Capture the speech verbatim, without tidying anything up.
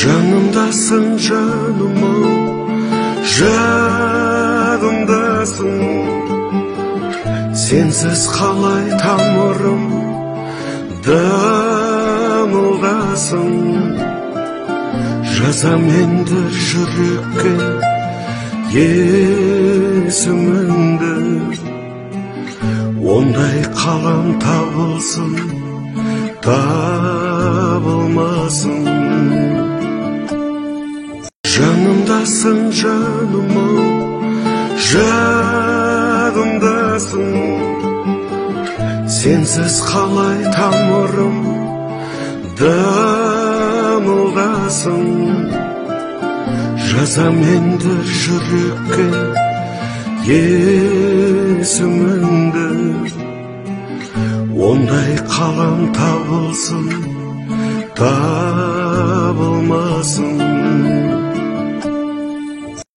Жанымдасың жаным-ау, жадымдасың. Сенсіз қалай тамырым дамылдасын. Жазам енді жүрекке есіміңді. Ондай қалам табылсын, табылмасын. Жанымдасың жаным-ау, жадымдасың. Сенсіз қалай тамырым дамылдасын. Жазам енді жүрекке есіміңді. Ондай қалам табылсын, табылмасын.